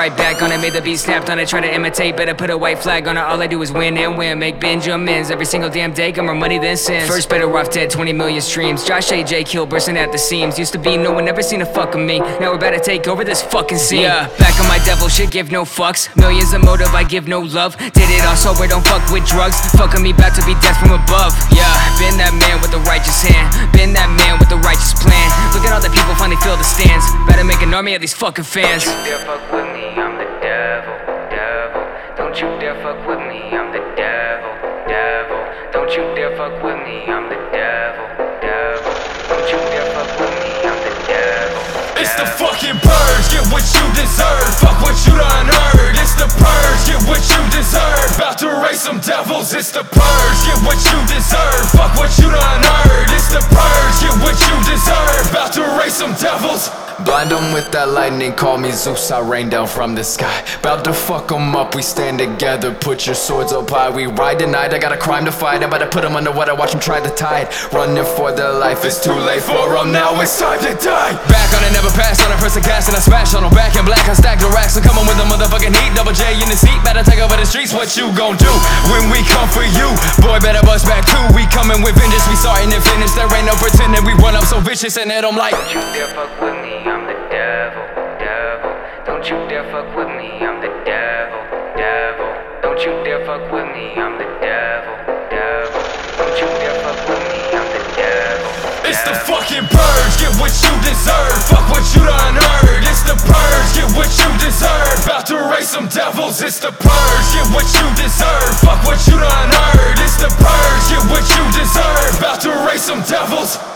right back on it. Made the beat snapped on it, try to imitate, better put a white flag on it. All I do is win and win, make Benjamins every single damn day, got more money than sins. First better off dead, 20 million streams. Josh AJ Kill bursting at the seams. Used to be no one ever seen a fuck of me, now we're about to take over this fucking scene. Yeah, back on my devil shit, give no fucks. Millions of motive, I give no love. Did it all sober, don't fuck with drugs. Fucking me back to be death from above. Yeah, been that man with the righteous hand, been that man with the righteous plan. Look at all the people finally fill the stands. Better make an army of these fucking fans. Don't you dare fuck with me, I'm the devil, devil. Don't you dare fuck with me, I'm the devil, devil. Don't you dare fuck with me, I'm the devil, devil. Don't you dare fuck with me, I'm the devil. It's the fucking purge, get what you deserve. Fuck what you done heard. It's the purge, get what you deserve. About to raise some devils. It's the purge, get what you deserve. Fuck what you done heard. It's the purge, get what you deserve. About to raise some devils. Blind them with that lightning, call me Zeus, I rain down from the sky. Bout to fuck them up, we stand together, put your swords up high. We ride tonight, I got a crime to fight, I'm about to put them underwater, watch them try the tide. Running for their life, it's too late for them, now it's time to die. Back on it, never pass on it, press the gas and I smash on them. Back in black, I stack the racks, I'm coming with a motherfucking heat. Double J in the seat, better take over the streets, what you gon' do when we come for you? Boy, better bust back too, we coming with vengeance, we starting and finish. There ain't no pretending, we run up so vicious and hit them like, don't you dare fuck with me, I'm the devil, devil. Don't you dare fuck with me, I'm the devil, devil. Don't you dare fuck with me, I'm the devil, devil. Don't you dare fuck with me, I'm the devil. It's the fucking purge, get what you deserve. Fuck what you done heard. It's the purge, get what you deserve. About to raise some devils. It's the purge, get what you deserve. Fuck what you done heard. It's the purge, get what you deserve. About to raise some devils.